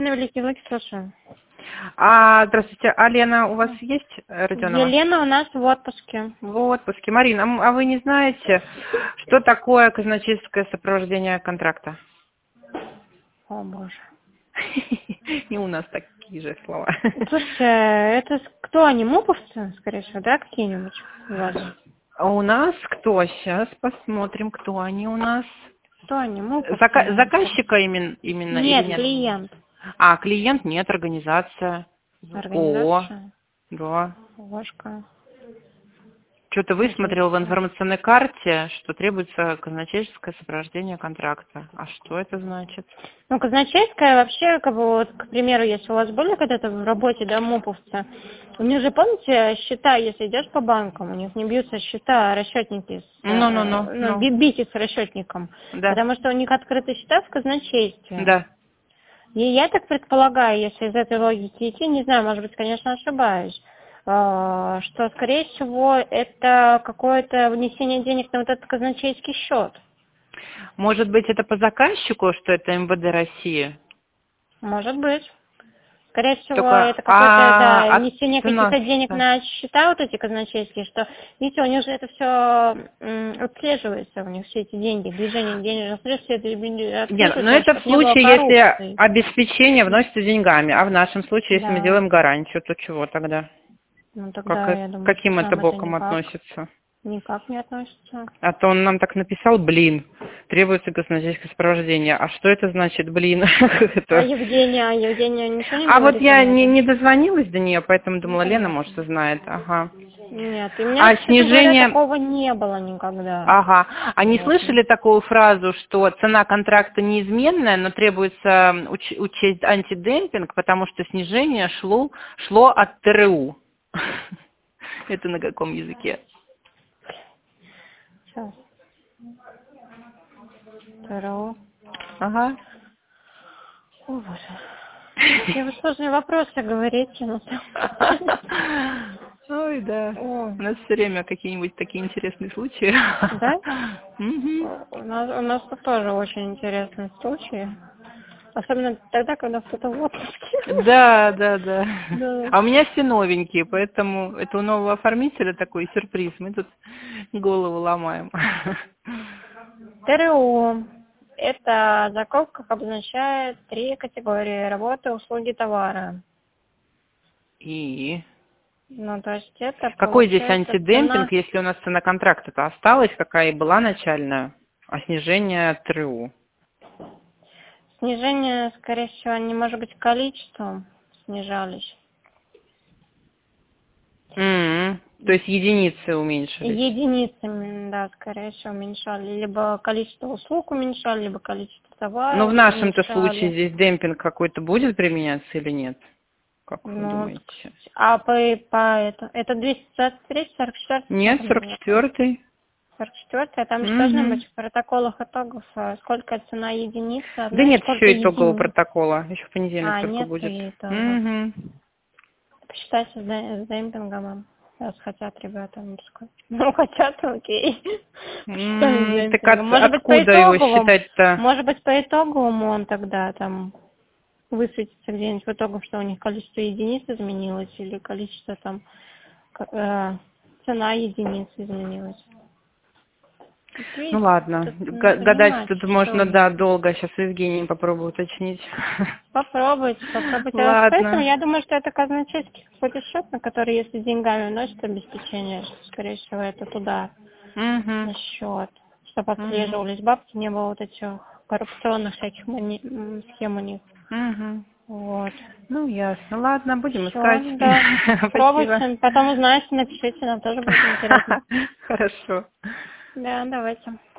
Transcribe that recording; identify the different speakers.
Speaker 1: Великий Луки, слушаю.
Speaker 2: Здравствуйте, а Лена у вас есть, Родионова?
Speaker 1: Елена у нас в отпуске.
Speaker 2: В отпуске. Марина, а вы не знаете, что такое казначейское сопровождение контракта?
Speaker 1: О, боже.
Speaker 2: И у нас такие же слова.
Speaker 1: Слушайте, это кто они, муповцы, скорее всего, да, какие-нибудь у вас?
Speaker 2: А у нас кто? Сейчас посмотрим, кто они у нас.
Speaker 1: Кто они, муповцы?
Speaker 2: Заказчика именно
Speaker 1: Нет,
Speaker 2: или нет?
Speaker 1: клиент.
Speaker 2: Клиент нет, организация. ООО.
Speaker 1: Организация?
Speaker 2: Да.
Speaker 1: Ложка.
Speaker 2: Что-то высмотрел в информационной карте, что требуется казначейское сопровождение контракта. А что это значит?
Speaker 1: Ну, казначейская вообще, как бы, вот, к примеру, если у вас были когда-то в работе, да, муповцы, у них же, помните, счета, если идешь по банкам, у них не бьются счета, расчетники, бейте с расчетником,
Speaker 2: Да.
Speaker 1: потому что у них открыты счета в казначействе.
Speaker 2: Да.
Speaker 1: И я так предполагаю, если из этой логики идти, не знаю, может быть, конечно, ошибаюсь, что, скорее всего, это какое-то внесение денег на вот этот казначейский счет.
Speaker 2: Может быть, это по заказчику, что это МВД России?
Speaker 1: Может быть. Скорее всего,
Speaker 2: Только,
Speaker 1: это какое-то внесение
Speaker 2: цена,
Speaker 1: каких-то денег на счета вот эти казначейские, что, видите, у них же это все отслеживается, у них все эти деньги, движение денежных средств, все это отслеживается.
Speaker 2: Нет, но это в случае, если обеспечение вносится деньгами, а в нашем случае, если мы делаем гарантию, то чего тогда?
Speaker 1: Ну, тогда, я думаю,
Speaker 2: каким
Speaker 1: что
Speaker 2: это
Speaker 1: нам
Speaker 2: боком
Speaker 1: никак,
Speaker 2: относится?
Speaker 1: Никак не относится.
Speaker 2: А то он нам так написал, требуется казначейское сопровождение. А что это значит,
Speaker 1: А Евгения ничего не говорит?
Speaker 2: Вот я не дозвонилась до нее, поэтому думала, Лена, может, знает.
Speaker 1: Нет, и у меня,
Speaker 2: снижение...
Speaker 1: такого не было никогда.
Speaker 2: А не слышали такую фразу, что цена контракта неизменная, но требуется учесть антидемпинг, потому что снижение шло от ТРУ? Это на каком языке?
Speaker 1: Сейчас. ТРУ.
Speaker 2: Ага.
Speaker 1: О, боже. Какие вы сложные вопросы говорите.
Speaker 2: Ой, да. У нас все время какие-нибудь такие интересные случаи.
Speaker 1: Да?
Speaker 2: Угу.
Speaker 1: У нас тут тоже очень интересные случаи. Особенно тогда, когда кто-то в отпуске.
Speaker 2: Да.
Speaker 1: Да.
Speaker 2: А у меня все новенькие, поэтому это у нового оформителя такой сюрприз. Мы тут голову ломаем.
Speaker 1: ТРУ. Это в закупках обозначает 3 категории: работы, услуги, товары.
Speaker 2: И?
Speaker 1: Ну, то есть это
Speaker 2: какой здесь
Speaker 1: получается
Speaker 2: антидемпинг,
Speaker 1: цена...
Speaker 2: если у нас цена контракта-то осталась, какая и была начальная, а снижение ТРУ?
Speaker 1: Снижение, скорее всего, они, может быть, количеством снижались.
Speaker 2: То есть единицы уменьшились?
Speaker 1: Единицами, да, скорее всего, уменьшали. Либо количество услуг уменьшали, либо количество товаров.
Speaker 2: Но в нашем-то случае здесь демпинг какой-то будет применяться или нет? Как вы думаете?
Speaker 1: А это 223, 44?
Speaker 2: Нет, 44-й.
Speaker 1: 44-й, а там же должно быть в протоколах итогов, сколько цена единицы.
Speaker 2: Да нет еще итогового протокола, еще в понедельник только
Speaker 1: нет
Speaker 2: будет.
Speaker 1: Посчитайте с демпингом, раз хотят ребята, ну хотят, окей.
Speaker 2: Так откуда его считать-то?
Speaker 1: Может быть, по итоговому он тогда там высветится где-нибудь в итоге, что у них количество единиц изменилось или количество там цена единиц изменилась.
Speaker 2: Ну ладно, гадать тут можно, долго. Сейчас с Евгением попробую уточнить.
Speaker 1: Попробуйте.
Speaker 2: Ладно.
Speaker 1: Поэтому я думаю, что это казначейский какой-то счет, на который, если деньгами вносят обеспечение, что, скорее всего, это туда, на счет, чтобы отслеживались бабки, не было вот этих коррупционных всяких схем у них. Вот.
Speaker 2: Ну, ясно. Ладно, будем искать.
Speaker 1: Да. Пробуйте, потом узнаете, напишите, нам тоже будет интересно.
Speaker 2: Хорошо.
Speaker 1: Да, давайте.